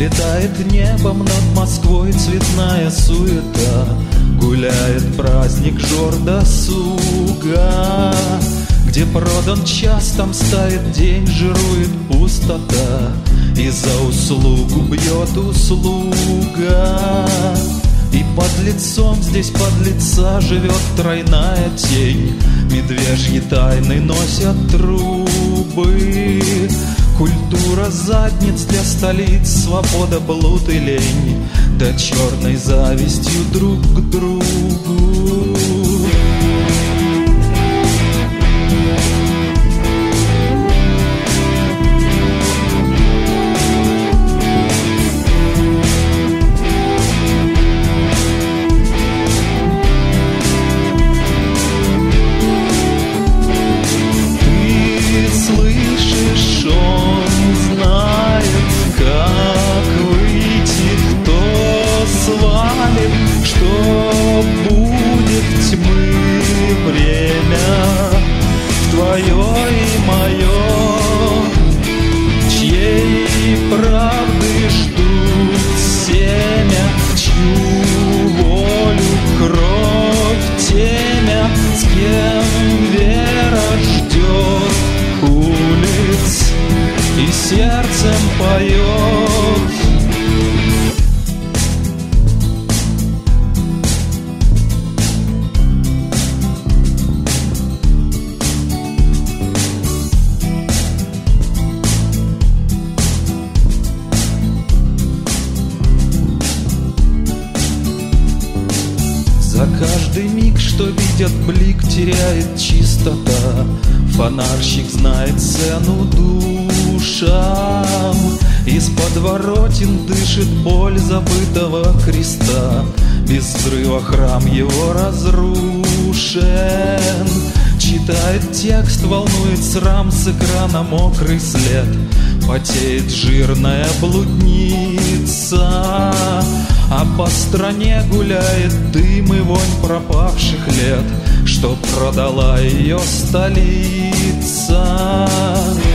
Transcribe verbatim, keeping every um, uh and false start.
Взлетает небом над Москвой цветная суета, гуляет праздник жор досуга. Где продан час, там ставит день, жирует пустота, и за услугу бьет услуга. И под лицом здесь подлеца живет тройная тень, медвежьи тайны носят трубы. Культура задниц для столиц, свобода, блуд и лень, да черной завистью друг к другу. Сердцем поет. За каждый миг, что видят блик, теряет чистота. Фонарщик знает цену душам. Из подворотен дышит боль забытого креста. Без взрыва храм его разрушен. Читает текст, волнует срам, с экрана мокрый след. Потеет жирная блудница, а по стране гуляет дым и вонь пропавших лет, что продала ее столица.